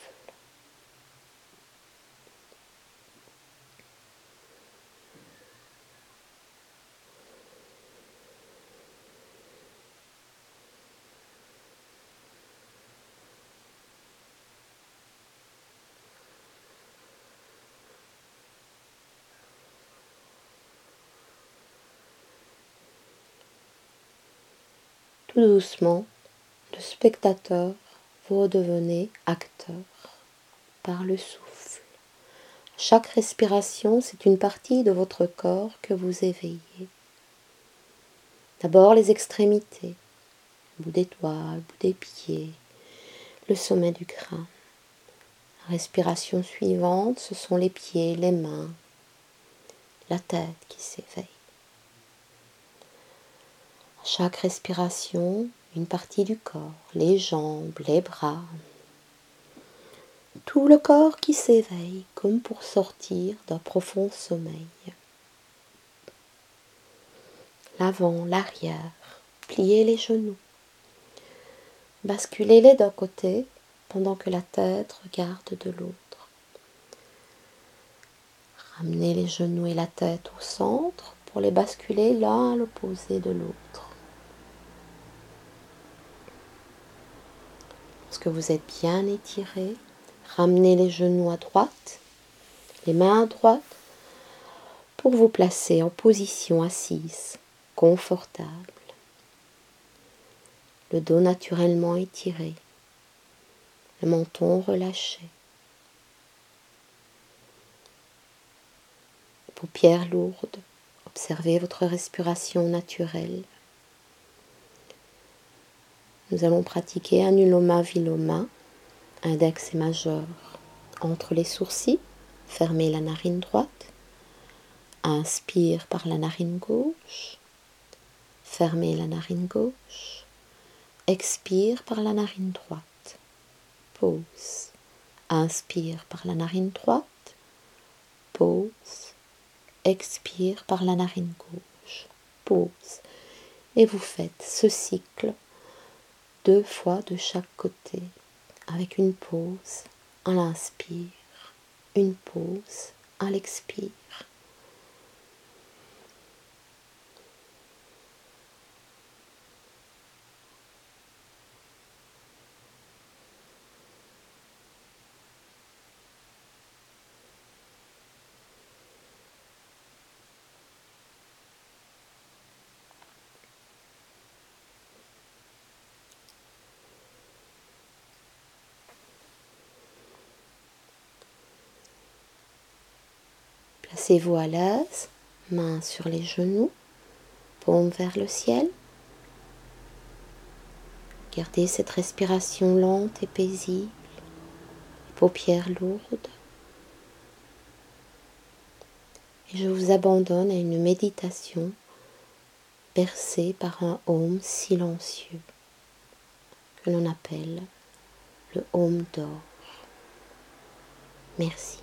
Tout doucement, de spectateur, vous redevenez acteur par le souffle. Chaque respiration, c'est une partie de votre corps que vous éveillez. D'abord les extrémités, le bout des doigts, le bout des pieds, le sommet du crâne. La respiration suivante, ce sont les pieds, les mains, la tête qui s'éveille. À chaque respiration, une partie du corps, les jambes, les bras, tout le corps qui s'éveille comme pour sortir d'un profond sommeil. L'avant, l'arrière, pliez les genoux. Basculez-les d'un côté pendant que la tête regarde de l'autre. Ramenez les genoux et la tête au centre pour les basculer l'un à l'opposé de l'autre. Lorsque vous êtes bien étiré, ramenez les genoux à droite, les mains à droite, pour vous placer en position assise, confortable. Le dos naturellement étiré, le menton relâché. Paupières lourdes, observez votre respiration naturelle. Nous allons pratiquer Anuloma Viloma, index et majeur, entre les sourcils, fermez la narine droite, inspire par la narine gauche, fermez la narine gauche, expire par la narine droite, pause, inspire par la narine droite, pause, expire par la narine gauche, pause, et vous faites ce cycle 2 fois de chaque côté, avec une pause à l'inspire, une pause à l'expire. Placez-vous à l'aise, mains sur les genoux, paume vers le ciel. Gardez cette respiration lente et paisible, paupières lourdes. Et je vous abandonne à une méditation bercée par un Om silencieux que l'on appelle le Om d'or. Merci.